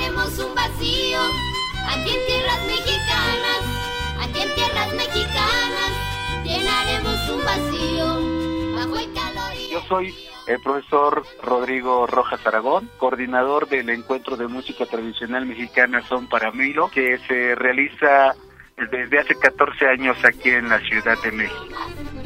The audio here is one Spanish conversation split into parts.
llenaremos un vacío aquí en tierras mexicanas, aquí en tierras mexicanas, llenaremos un vacío bajo el calor y... Yo soy el profesor Rodrigo Rojas Aragón, coordinador del Encuentro de Música Tradicional Mexicana Son para Milo, que se realiza desde hace 14 años aquí en la Ciudad de México.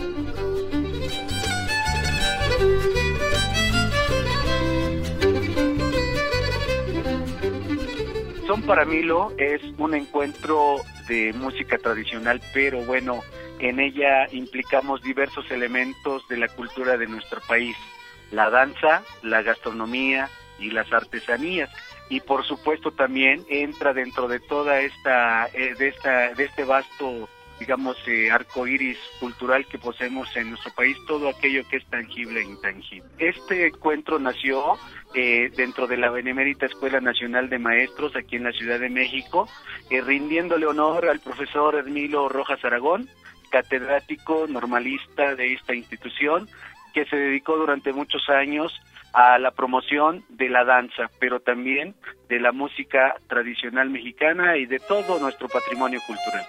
Son para Milo es un encuentro de música tradicional, pero bueno, en ella implicamos diversos elementos de la cultura de nuestro país, la danza, la gastronomía y las artesanías. Y por supuesto también entra dentro de toda de este vasto, digamos, arco iris cultural que poseemos en nuestro país, todo aquello que es tangible e intangible. Este encuentro nació dentro de la Benemérita Escuela Nacional de Maestros aquí en la Ciudad de México, rindiéndole honor al profesor Hermilo Rojas Aragón, catedrático normalista de esta institución, que se dedicó durante muchos años a la promoción de la danza, pero también de la música tradicional mexicana y de todo nuestro patrimonio cultural.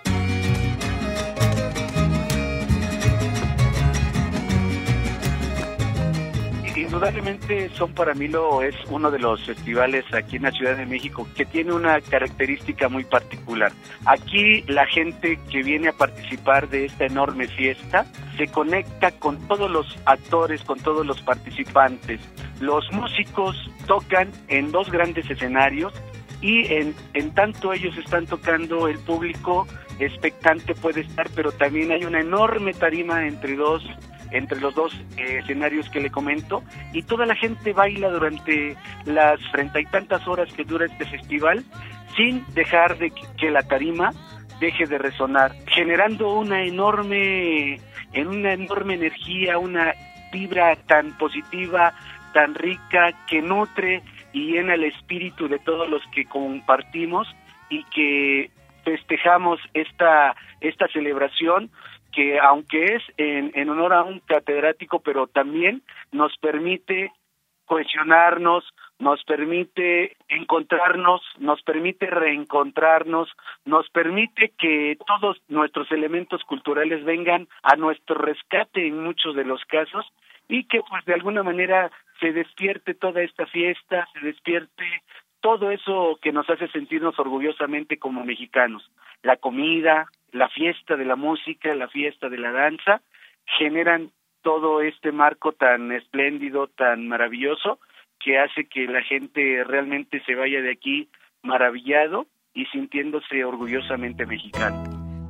Indudablemente Son para Milo es uno de los festivales aquí en la Ciudad de México que tiene una característica muy particular. Aquí la gente que viene a participar de esta enorme fiesta se conecta con todos los actores, con todos los participantes. Los músicos tocan en dos grandes escenarios y en tanto ellos están tocando, el público expectante puede estar, pero también hay una enorme tarima entre los dos escenarios que le comento, y toda la gente baila durante las 30 y tantas horas que dura este festival, sin dejar de que la tarima deje de resonar, generando una enorme energía, una vibra tan positiva, tan rica, que nutre y llena el espíritu de todos los que compartimos y que festejamos esta celebración, que aunque es en honor a un catedrático, pero también nos permite cohesionarnos, nos permite encontrarnos, nos permite reencontrarnos, nos permite que todos nuestros elementos culturales vengan a nuestro rescate en muchos de los casos, y que pues de alguna manera se despierte toda esta fiesta, se despierte todo eso que nos hace sentirnos orgullosamente como mexicanos. La comida, la fiesta de la música, la fiesta de la danza, generan todo este marco tan espléndido, tan maravilloso, que hace que la gente realmente se vaya de aquí maravillado y sintiéndose orgullosamente mexicano.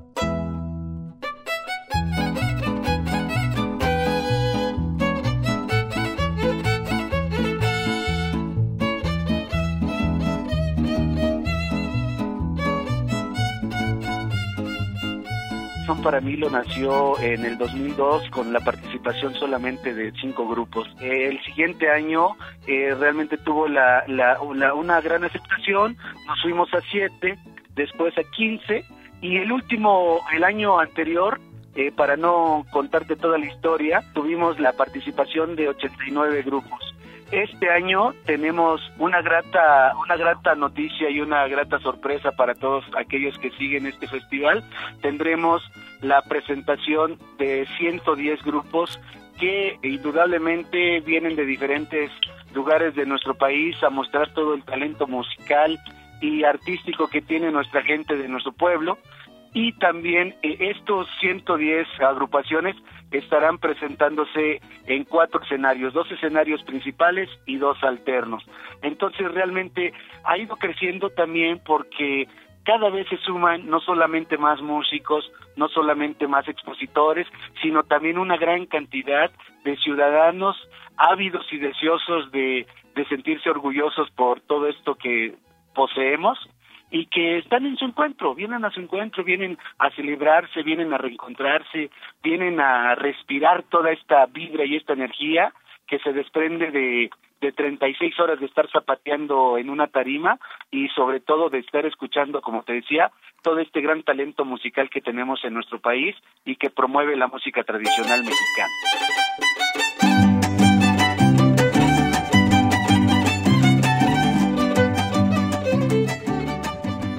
Son para Milo nació en el 2002 con la participación solamente de 5 grupos. El siguiente año realmente tuvo una gran aceptación, nos fuimos a 7, después a 15, y el año anterior, para no contarte toda la historia, tuvimos la participación de 89 grupos. Este año tenemos una grata noticia y una grata sorpresa para todos aquellos que siguen este festival. Tendremos la presentación de 110 grupos que indudablemente vienen de diferentes lugares de nuestro país a mostrar todo el talento musical y artístico que tiene nuestra gente de nuestro pueblo. Y también estos 110 agrupaciones estarán presentándose en 4 escenarios, 2 escenarios principales y 2 alternos. Entonces realmente ha ido creciendo también porque cada vez se suman no solamente más músicos, no solamente más expositores, sino también una gran cantidad de ciudadanos ávidos y deseosos de sentirse orgullosos por todo esto que poseemos, y que están en su encuentro, vienen a su encuentro, vienen a celebrarse, vienen a reencontrarse, vienen a respirar toda esta vibra y esta energía que se desprende de 36 horas de estar zapateando en una tarima, y sobre todo de estar escuchando, como te decía, todo este gran talento musical que tenemos en nuestro país y que promueve la música tradicional mexicana.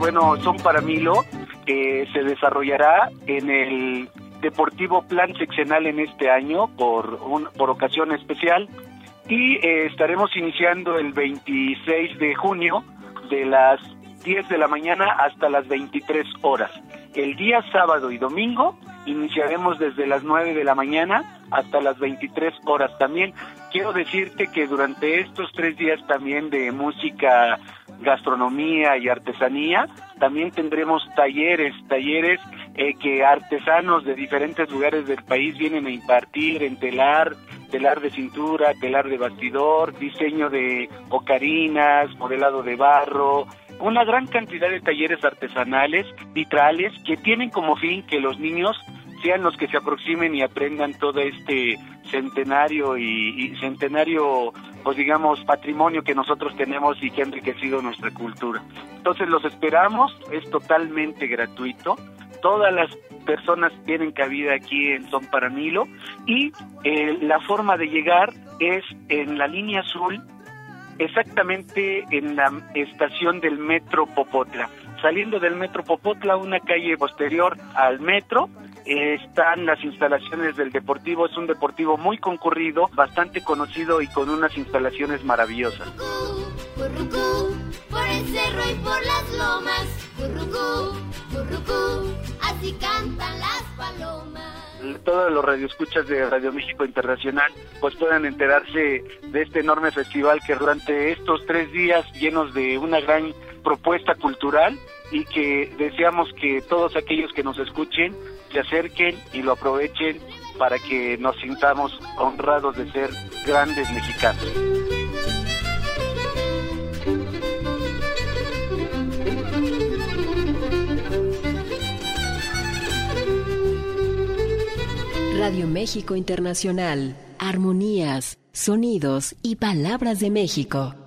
Son para Milo, se desarrollará en el Deportivo Plan Seccional en este año por ocasión especial, y estaremos iniciando el 26 de junio de las 10 de la mañana hasta las 23 horas. El día sábado y domingo iniciaremos desde las 9 de la mañana hasta las 23 horas. También quiero decirte que durante estos 3 días también de música, gastronomía y artesanía, también tendremos talleres que artesanos de diferentes lugares del país vienen a impartir en telar de cintura, telar de bastidor, diseño de ocarinas, modelado de barro, una gran cantidad de talleres artesanales, vitrales, que tienen como fin que los niños sean los que se aproximen y aprendan todo este centenario y centenario, pues digamos, patrimonio que nosotros tenemos y que ha enriquecido nuestra cultura. Entonces los esperamos, es totalmente gratuito. Todas las personas tienen cabida aquí en Son para Milo, y la forma de llegar es en la línea azul, exactamente en la estación del Metro Popotla. Saliendo del Metro Popotla, una calle posterior al metro, están las instalaciones del deportivo. Es un deportivo muy concurrido, bastante conocido y con unas instalaciones maravillosas. Currucú, por el cerro y por las lomas, currucú, currucú, así cantan las palomas. Todos los radioescuchas de Radio México Internacional pues puedan enterarse de este enorme festival que durante estos 3 días llenos de una gran propuesta cultural, y que deseamos que todos aquellos que nos escuchen se acerquen y lo aprovechen para que nos sintamos honrados de ser grandes mexicanos. Radio México Internacional, armonías, sonidos y palabras de México.